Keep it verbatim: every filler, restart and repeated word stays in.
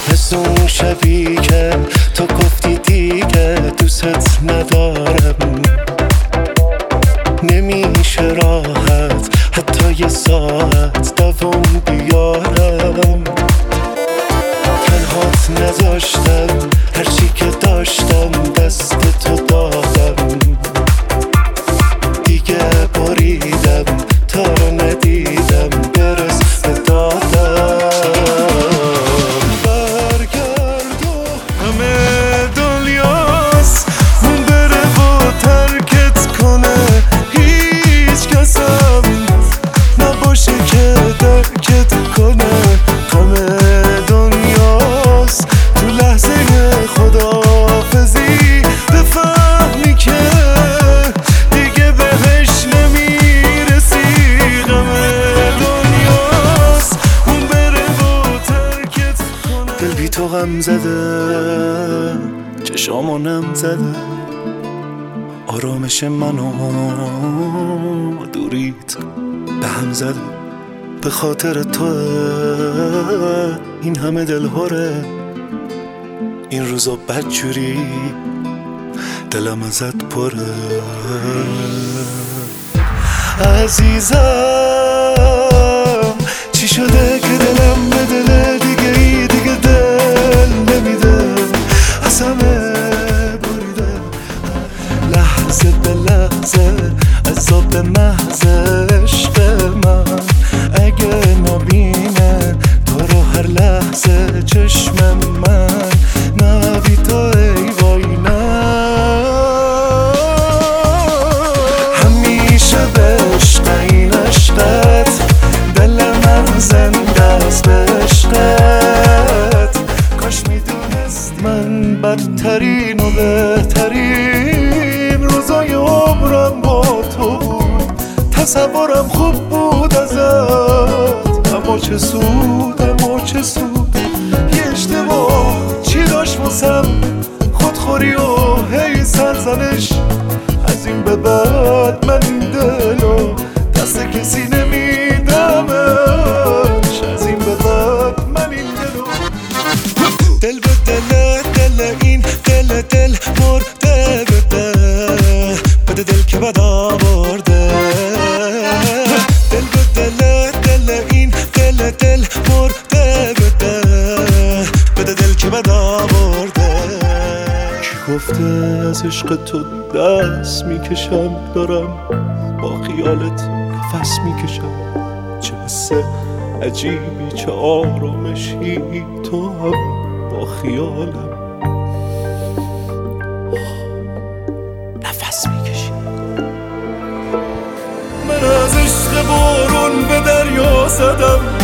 از اون شبی که تو گفتی دیگه دوست ندارم، نمیشه راحت حتی یه ساعت دوام بیارم. تنهات نذاشتم، هرچی که داشتم دست تو دادم، دیگه بریدم تا رو ندیدم برس به دادم. برگرد و همه دنیاست اون بره و ترکت کنه، هیچ کسم نباشه که درکت کنه. همه دنیاست تو لحظه خداحافظی بفهمی که دیگه بهش نمیرسی. همه دنیاست اون بره و ترکت کنه. دل بی تو غم زده، چشامو نم زده، آرامش منو دوریت به هم زده. به خاطر تو این همه دل هره، این روزا بدجوری دلم ازت پره. عزیزم چی شده که دلم به دل دیگه ای دیگه دل نمیده، از همه بریده. لحظه به لحظه عذاب محض عشق من، اگه نبینه تو رو هر لحظه چشم من، نبی تو ای وای نه. همیشه به عشق این عشقت، دل من زنده است به عشقت. کاش میدونست من بدترین و بهترین روزای عمرم با تو بود. تصورم خوب بود ازت، اما چه سود اما چه سود. یه اشتباه چی داشت واسم، خودخوری و هی سرزنش. از این به بعد من این دلو دست کسی نمیدمش. از این به بعد من این دلو دل به دل دل این دل دل مرده بده بده دل که بد آورده. دل به دل دل این دل دل مرده بده بده دل که بد آورده. کی گفته از عشق تو دست میکشم، دارم با خیالت نفس میکشم. چه حس عجیبی چه آرامشی تو هم با خیالم نفس میکشی. من از عشق بارون به دریا زدم،